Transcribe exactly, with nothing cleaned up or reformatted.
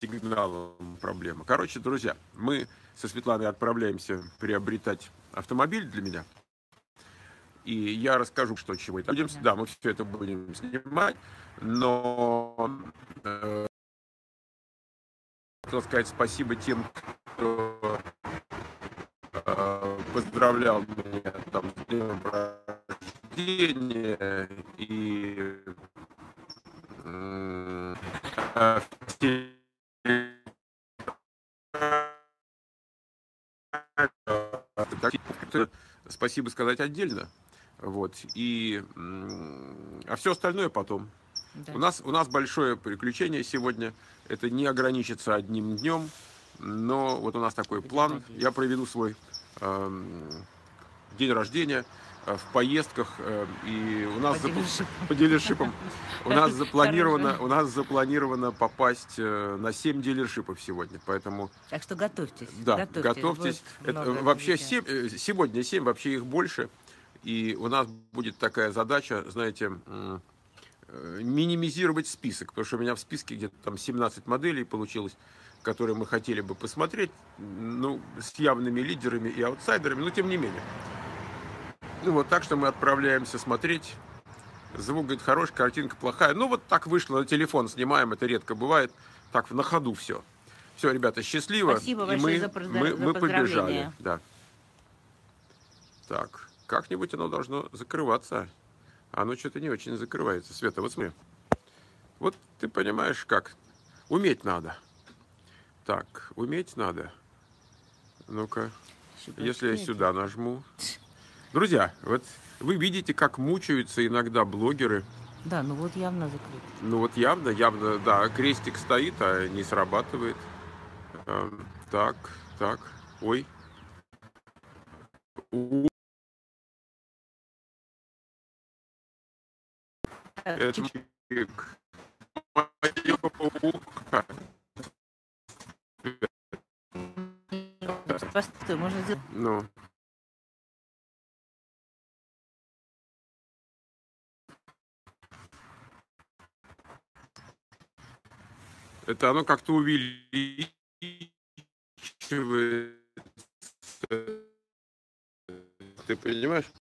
сигналом проблема. Короче, друзья, мы со Светланой отправляемся приобретать автомобиль для меня. И я расскажу, что чего это. Будем, Понятно. да, мы все это будем снимать, но э, хотел сказать спасибо тем, кто э, поздравлял меня там с днем рождения и м, э, все спасибо сказать отдельно. Вот. И, м, а все остальное потом. У Да. нас, у нас большое приключение сегодня. Это не ограничится одним днем, но вот у нас такой Будем план. Я надеяться. проведу свой эм, день рождения э, в поездках, э, и у нас По запл- дилершипам. по дилершипам у нас запланировано, Хорошо. у нас запланировано попасть э, на семь дилершипов сегодня, поэтому Так что готовьтесь, да, готовьтесь, готовьтесь. будет Это, э, много вообще визитов. семь, э, сегодня семь, вообще их больше. И у нас будет такая задача, знаете, м, э, минимизировать список, потому что у меня в списке где-то там семнадцать моделей получилось, которые мы хотели бы посмотреть, м, ну, с явными лидерами и аутсайдерами, но тем не менее. Ну вот так что мы отправляемся смотреть. Звук, говорит, хороший, картинка плохая. Ну вот так вышло, на телефон снимаем, это редко бывает. Так, на ходу все. Все, ребята, счастливо. Спасибо И большое мы, за, поздра- мы, за мы побежали. поздравления. Да. Так, как-нибудь оно должно закрываться. Оно что-то не очень закрывается. Света, вот смотри. Вот ты понимаешь, как. Уметь надо. Так, уметь надо. Ну-ка, Что-то если я что это? сюда нажму. Друзья, вот вы видите, как мучаются иногда блогеры. Да, ну вот явно закрыт. Ну вот явно, явно, да, крестик стоит, а не срабатывает. Эм, так, так, ой. У, Так, это чуть- моё ухо. Постой, можно сделать. Ну, это оно как-то увеличивает. Ты понимаешь?